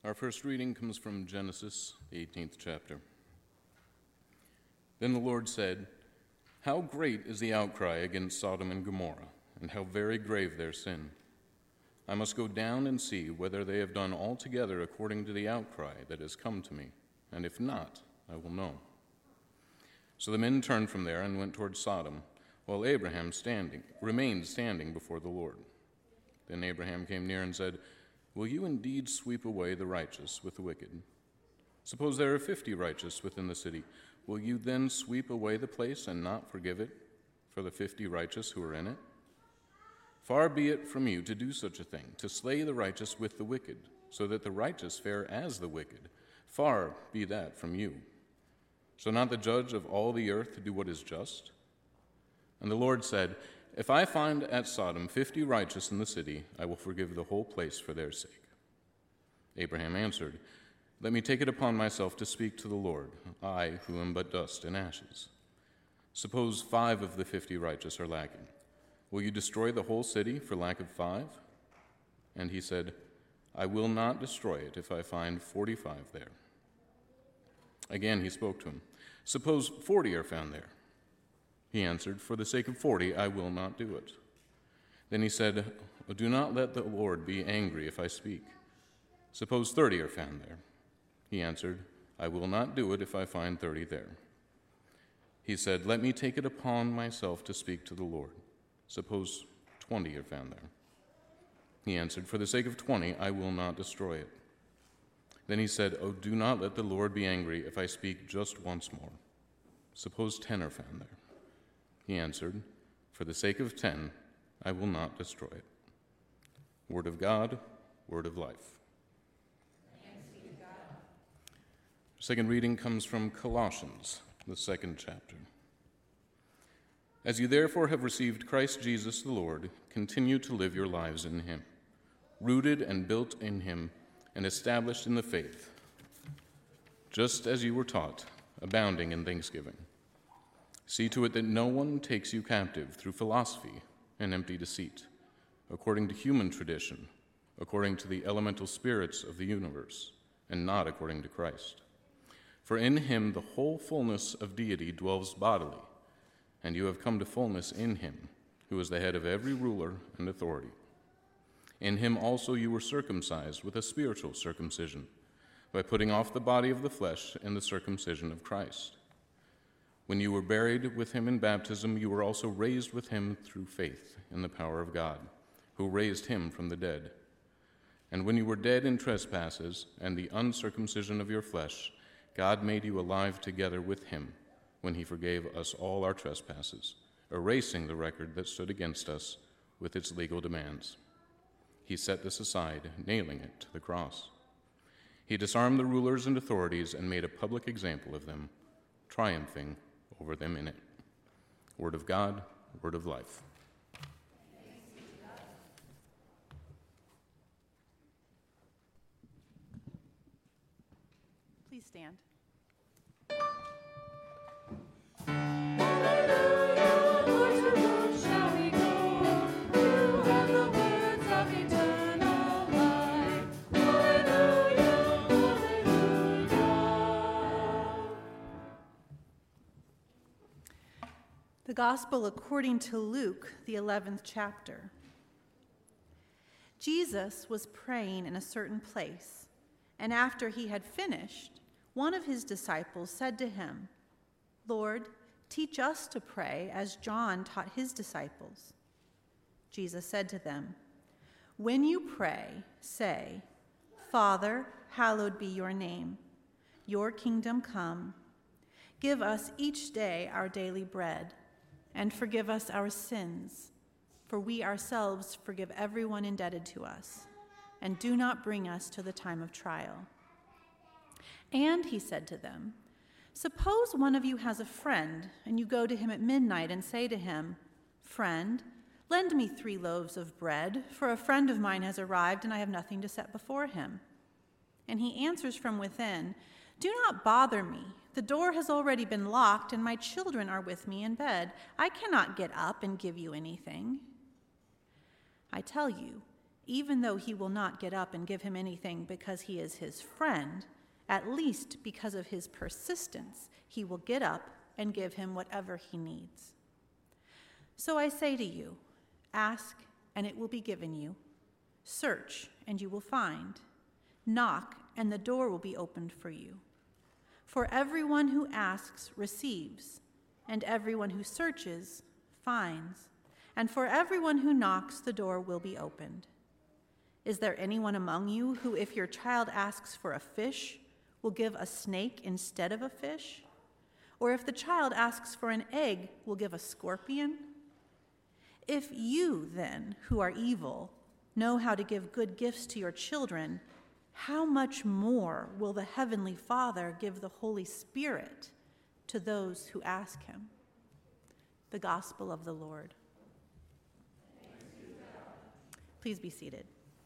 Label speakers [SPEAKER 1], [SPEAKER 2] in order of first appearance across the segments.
[SPEAKER 1] Our first reading comes from Genesis, the 18th chapter. Then the Lord said, "How great is the outcry against Sodom and Gomorrah, and how very grave their sin. I must go down and see whether they have done altogether according to the outcry that has come to me, and if not, I will know." So the men turned from there and went toward Sodom, while Abraham remained standing before the Lord. Then Abraham came near and said, "Will you indeed sweep away the righteous with the wicked? Suppose there are 50 righteous within the city. Will you then sweep away the place and not forgive it for the 50 righteous who are in it? Far be it from you to do such a thing, to slay the righteous with the wicked, so that the righteous fare as the wicked. Far be that from you. Shall not the judge of all the earth do what is just?" And the Lord said, "If I find at Sodom 50 righteous in the city, I will forgive the whole place for their sake." Abraham answered, "Let me take it upon myself to speak to the Lord, I who am but dust and ashes. Suppose 5 of the 50 righteous are lacking. Will you destroy the whole city for lack of 5? And he said, "I will not destroy it if I find 45 there." Again he spoke to him, "Suppose 40 are found there." He answered, "For the sake of 40, I will not do it." Then he said, "Do not let the Lord be angry if I speak. Suppose 30 are found there." He answered, "I will not do it if I find 30 there." He said, "Let me take it upon myself to speak to the Lord. Suppose 20 are found there." He answered, "For the sake of 20, I will not destroy it." Then he said, "Oh, do not let the Lord be angry if I speak just once more. Suppose 10 are found there." He answered, "For the sake of 10, I will not destroy it." Word of God, word of life.
[SPEAKER 2] Thanks be to God.
[SPEAKER 1] Second reading comes from Colossians, the 2nd chapter. "As you therefore have received Christ Jesus the Lord, continue to live your lives in him, rooted and built in him, and established in the faith, just as you were taught, abounding in thanksgiving. See to it that no one takes you captive through philosophy and empty deceit, according to human tradition, according to the elemental spirits of the universe, and not according to Christ. For in him the whole fullness of deity dwells bodily, and you have come to fullness in him, who is the head of every ruler and authority. In him also you were circumcised with a spiritual circumcision, by putting off the body of the flesh in the circumcision of Christ. When you were buried with him in baptism, you were also raised with him through faith in the power of God, who raised him from the dead. And when you were dead in trespasses and the uncircumcision of your flesh, God made you alive together with him when he forgave us all our trespasses, erasing the record that stood against us with its legal demands. He set this aside, nailing it to the cross. He disarmed the rulers and authorities and made a public example of them, triumphing over them in it." Word of God, word of life.
[SPEAKER 2] Please stand. The Gospel according to Luke, the 11th chapter. Jesus was praying in a certain place, and after he had finished, one of his disciples said to him, "Lord, teach us to pray as John taught his disciples." Jesus said to them, "When you pray, say, 'Father, hallowed be your name. Your kingdom come. Give us each day our daily bread, and forgive us our sins, for we ourselves forgive everyone indebted to us. And do not bring us to the time of trial.' And he said to them, 'Suppose one of you has a friend, and you go to him at midnight and say to him, "Friend, lend me 3 loaves of bread, for a friend of mine has arrived and I have nothing to set before him." And he answers from within, "Do not bother me. The door has already been locked, and my children are with me in bed. I cannot get up and give you anything." I tell you, Even though he will not get up and give him anything because he is his friend, at least because of his persistence, he will get up and give him whatever he needs. So I say to you, ask and it will be given you. Search and you will find. Knock and the door will be opened for you. For everyone who asks receives, and everyone who searches finds, and for everyone who knocks the door will be opened. Is there anyone among you who, if your child asks for a fish, will give a snake instead of a fish? Or if the child asks for an egg, will give a scorpion? If you, then, who are evil, know how to give good gifts to your children, how much more will the Heavenly Father give the Holy Spirit to those who ask him? The Gospel of the Lord. Please be seated.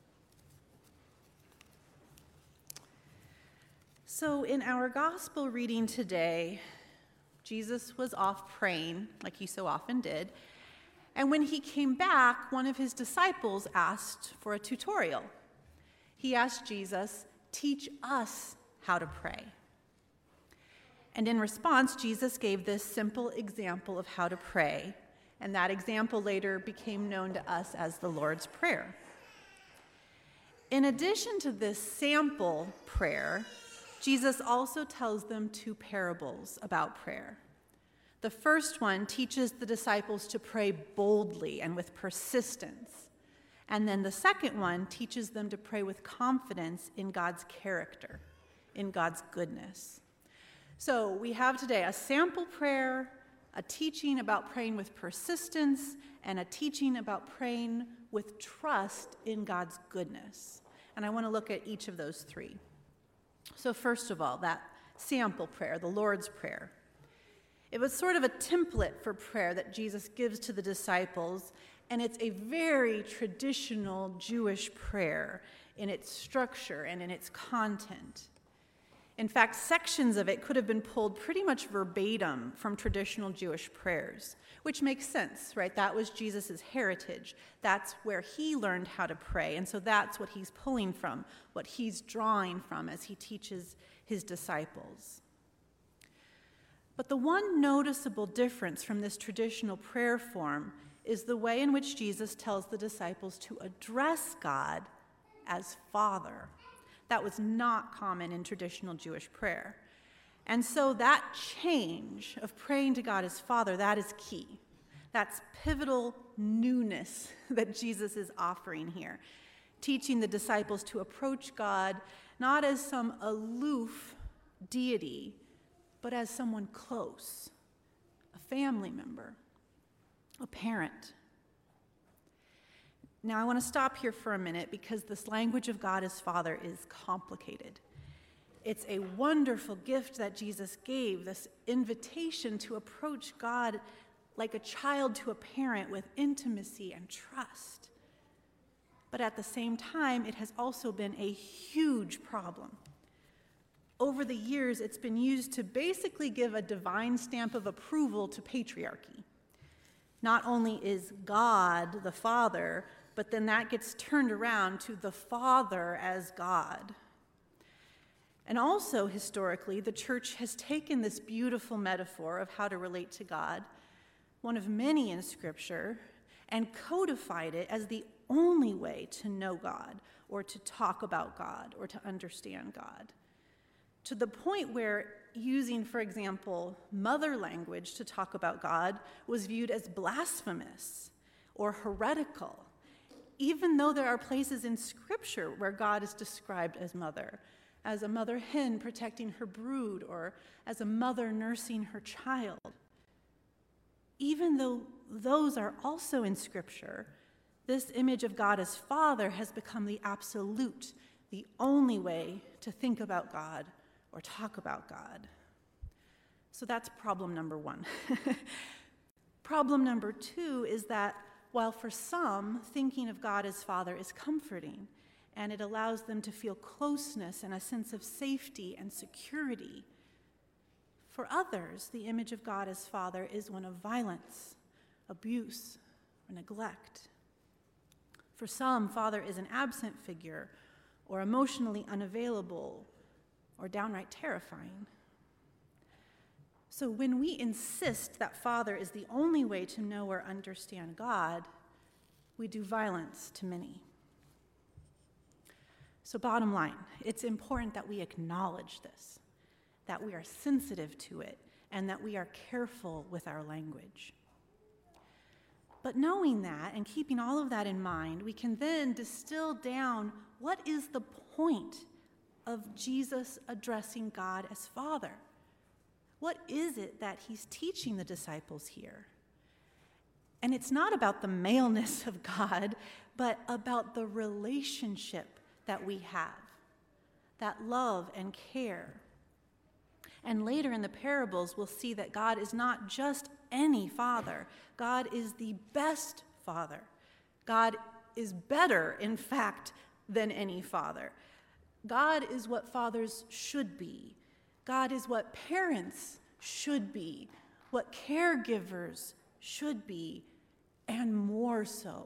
[SPEAKER 2] So in our Gospel reading today, Jesus was off praying, like he so often did, and when he came back, one of his disciples asked for a tutorial. He asked Jesus, "Teach us how to pray." And in response, Jesus gave this simple example of how to pray, and that example later became known to us as the Lord's Prayer. In addition to this sample prayer, Jesus also tells them two parables about prayer. The first one teaches the disciples to pray boldly and with persistence. And then the second one teaches them to pray with confidence in God's character, in God's goodness. So we have today a sample prayer, a teaching about praying with persistence, and a teaching about praying with trust in God's goodness. And I want to look at each of those three. So first of all, that sample prayer, the Lord's Prayer. It was sort of a template for prayer that Jesus gives to the disciples, and it's a very traditional Jewish prayer in its structure and in its content. In fact, sections of it could have been pulled pretty much verbatim from traditional Jewish prayers, which makes sense, right? That was Jesus' heritage. That's where he learned how to pray, and so that's what he's pulling from, what he's drawing from as he teaches his disciples. But the one noticeable difference from this traditional prayer form is the way in which Jesus tells the disciples to address God as Father. That was not common in traditional Jewish prayer. And so that change of praying to God as Father, that is key. That's pivotal newness that Jesus is offering here, teaching the disciples to approach God not as some aloof deity, but as someone close, a family member, a parent. Now, I want to stop here for a minute because this language of God as Father is complicated. It's a wonderful gift that Jesus gave, this invitation to approach God like a child to a parent with intimacy and trust. But at the same time, it has also been a huge problem. Over the years, it's been used to basically give a divine stamp of approval to patriarchy. Not only is God the Father, but then that gets turned around to the Father as God. And also, historically, the church has taken this beautiful metaphor of how to relate to God, one of many in Scripture, and codified it as the only way to know God, or to talk about God, or to understand God. To the point where using, for example, mother language to talk about God was viewed as blasphemous or heretical, even though there are places in Scripture where God is described as a mother hen protecting her brood, or as a mother nursing her child. Even though those are also in Scripture, this image of God as Father has become the absolute, the only way to think about God or talk about God. So that's problem number one. Problem number two is that while for some, thinking of God as Father is comforting, and it allows them to feel closeness and a sense of safety and security, for others, the image of God as Father is one of violence, abuse, or neglect. For some, Father is an absent figure, or emotionally unavailable, or downright terrifying. So when we insist that Father is the only way to know or understand God, we do violence to many. So bottom line, it's important that we acknowledge this, that we are sensitive to it, and that we are careful with our language. But knowing that and keeping all of that in mind, we can then distill down what is the point of Jesus addressing God as Father. What is it that he's teaching the disciples here? And it's not about the maleness of God, but about the relationship that we have, that love and care. And later in the parables, we'll see that God is not just any father. God is the best father. God is better, in fact, than any father. God is what fathers should be. God is what parents should be, what caregivers should be, and more so.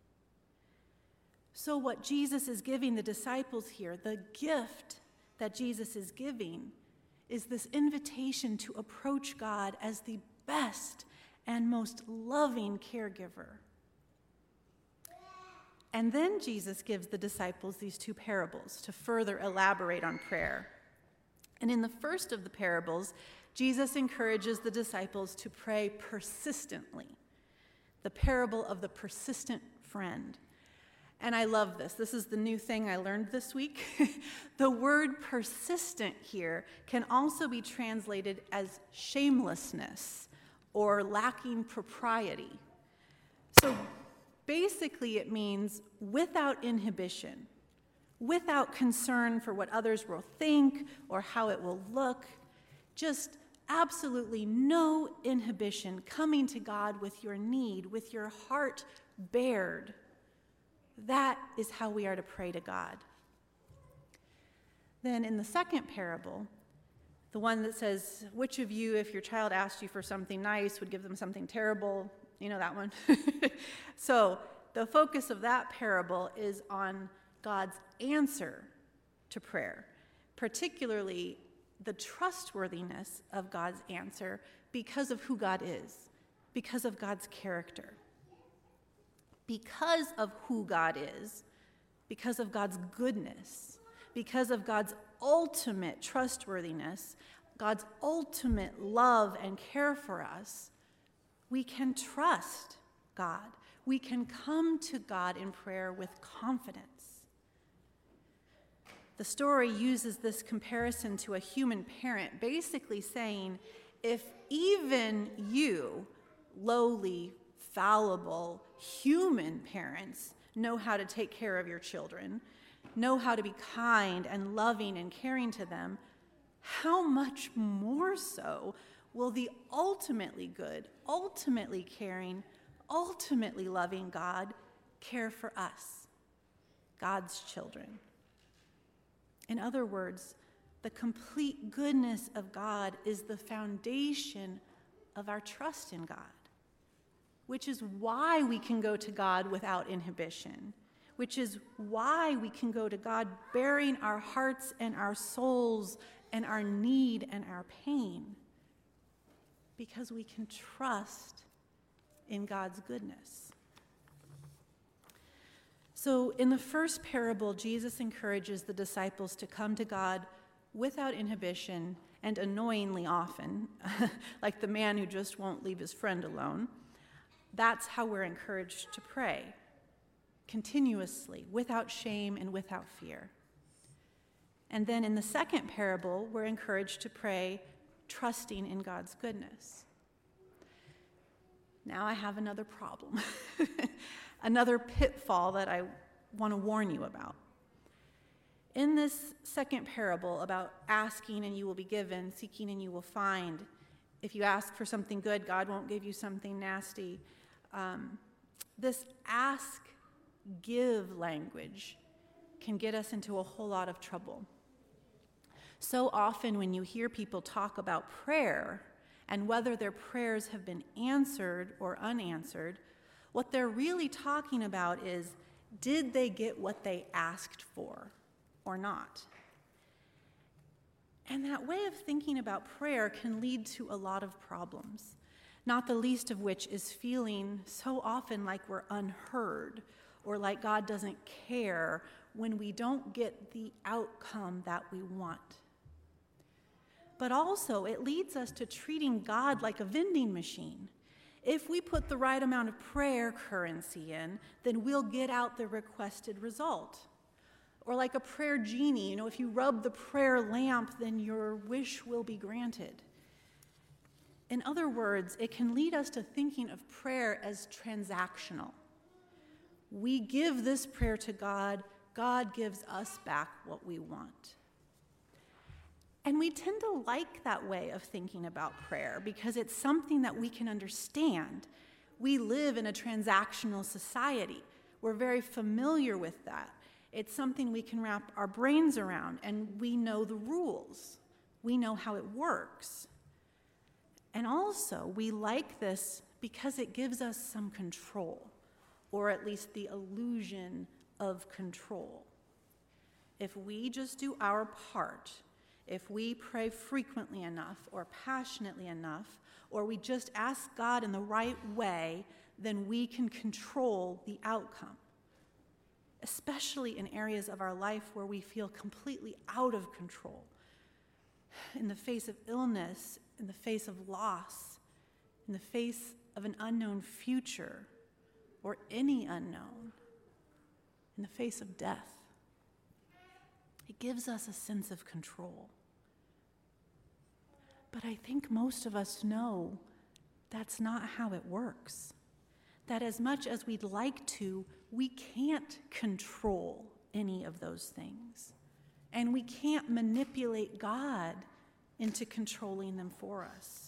[SPEAKER 2] So what Jesus is giving the disciples here, the gift that Jesus is giving, is this invitation to approach God as the best and most loving caregiver. And then Jesus gives the disciples these two parables to further elaborate on prayer. And in the first of the parables, Jesus encourages the disciples to pray persistently. The parable of the persistent friend. And I love this. This is the new thing I learned this week. The word persistent here can also be translated as shamelessness or lacking propriety. So basically it means without inhibition, without concern for what others will think or how it will look, just absolutely no inhibition, coming to God with your need, with your heart bared. That is how we are to pray to God. Then in the second parable, the one that says, which of you, if your child asked you for something nice, would give them something terrible? You know that one? So the focus of that parable is on God's answer to prayer, particularly the trustworthiness of God's answer because of who God is, because of God's character. Because of who God is, because of God's goodness, because of God's ultimate trustworthiness, God's ultimate love and care for us, we can trust God. We can come to God in prayer with confidence. The story uses this comparison to a human parent, basically saying, if even you, lowly, fallible, human parents, know how to take care of your children, know how to be kind and loving and caring to them, how much more so will the ultimately good, ultimately caring, ultimately loving God care for us, God's children? In other words, the complete goodness of God is the foundation of our trust in God, which is why we can go to God without inhibition, which is why we can go to God bearing our hearts and our souls and our need and our pain, because we can trust in God's goodness. So in the first parable, Jesus encourages the disciples to come to God without inhibition and annoyingly often, like the man who just won't leave his friend alone. That's how we're encouraged to pray, continuously, without shame and without fear. And then in the second parable, we're encouraged to pray trusting in God's goodness. Now I have another problem, another pitfall that I want to warn you about. In this second parable about asking and you will be given, seeking and you will find, if you ask for something good, God won't give you something nasty. This ask-give language can get us into a whole lot of trouble. So often when you hear people talk about prayer and whether their prayers have been answered or unanswered, what they're really talking about is Did they get what they asked for or not? And that way of thinking about prayer can lead to a lot of problems, not the least of which is feeling so often like we're unheard or like God doesn't care when we don't get the outcome that we want. But also, it leads us to treating God like a vending machine. If we put the right amount of prayer currency in, then we'll get out the requested result. Or like a prayer genie, if you rub the prayer lamp, then your wish will be granted. In other words, it can lead us to thinking of prayer as transactional. We give this prayer to God, God gives us back what we want. And we tend to like that way of thinking about prayer because it's something that we can understand. We live in a transactional society. We're very familiar with that. It's something we can wrap our brains around, and we know the rules. We know how it works. And also, we like this because it gives us some control, or at least the illusion of control. If we just do our part, if we pray frequently enough or passionately enough, or we just ask God in the right way, then we can control the outcome, especially in areas of our life where we feel completely out of control, in the face of illness, in the face of loss, in the face of an unknown future, or any unknown, in the face of death. It gives us a sense of control. But I think most of us know that's not how it works. That as much as we'd like to, we can't control any of those things. And we can't manipulate God into controlling them for us.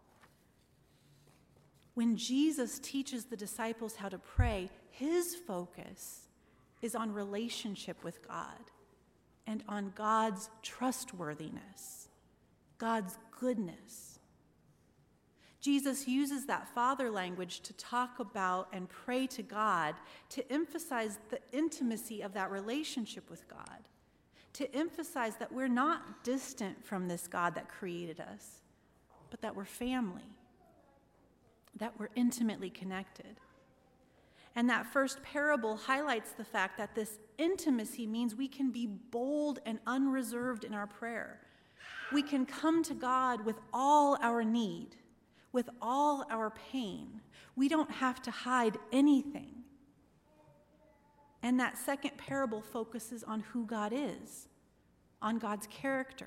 [SPEAKER 2] When Jesus teaches the disciples how to pray, his focus is on relationship with God and on God's trustworthiness, God's goodness. Jesus uses that Father language to talk about and pray to God, to emphasize the intimacy of that relationship with God, to emphasize that we're not distant from this God that created us, but that we're family, that we're intimately connected. And that first parable highlights the fact that this intimacy means we can be bold and unreserved in our prayer. We can come to God with all our need, with all our pain. We don't have to hide anything. And that second parable focuses on who God is, on God's character.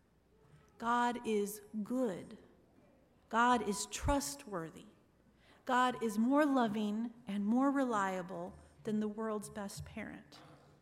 [SPEAKER 2] God is good. God is trustworthy. God is more loving and more reliable than the world's best parent.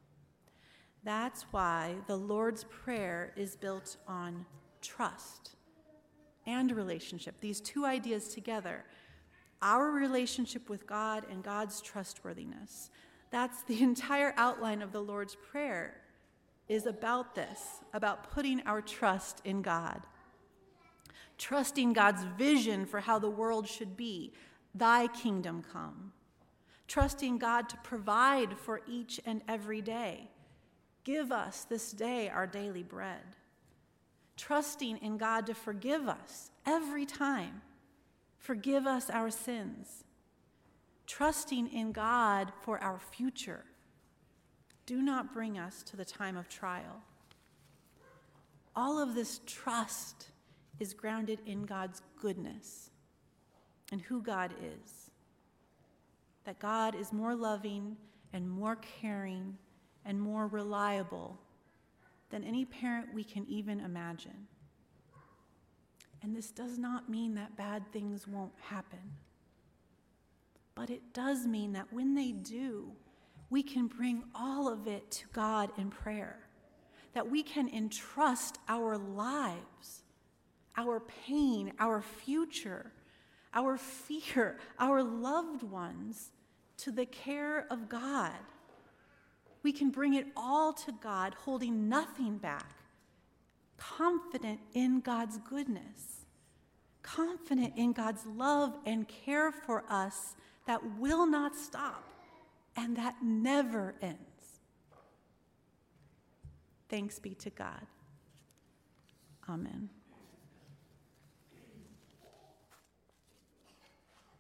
[SPEAKER 2] That's why the Lord's Prayer is built on trust and relationship. These two ideas together, our relationship with God and God's trustworthiness. That's the entire outline of the Lord's Prayer, is about this, about putting our trust in God. Trusting God's vision for how the world should be, thy kingdom come. Trusting God to provide for each and every day. Give us this day our daily bread. Trusting in God to forgive us every time. Forgive us our sins. Trusting in God for our future. Do not bring us to the time of trial. All of this trust is grounded in God's goodness and who God is. That God is more loving and more caring and more reliable than any parent we can even imagine. And this does not mean that bad things won't happen. But it does mean that when they do, we can bring all of it to God in prayer. That we can entrust our lives, our pain, our future, our fear, our loved ones to the care of God. We can bring it all to God, holding nothing back, confident in God's goodness, confident in God's love and care for us that will not stop, and that never ends. Thanks be to God. Amen.